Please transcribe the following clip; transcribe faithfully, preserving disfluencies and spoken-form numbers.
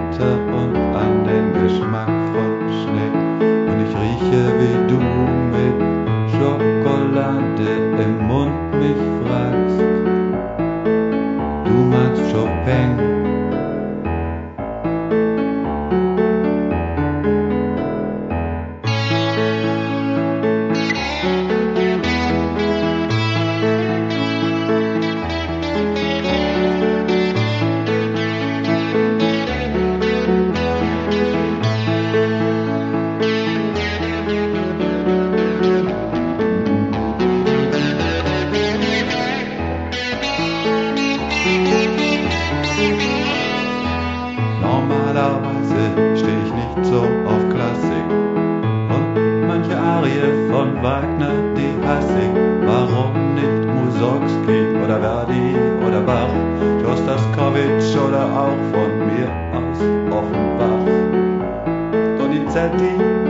Winter und an den Geschmack von Schnee. Und ich rieche wie du mit Schokolade im Mund mich fragst. Du magst Chopin. Normalerweise steh ich nicht so auf Klassik und manche Arie von Wagner, die hasse ich. Warum nicht Mussorgsky oder Verdi oder Bach, Schostakowitsch oder auch von mir aus Offenbach, Donizetti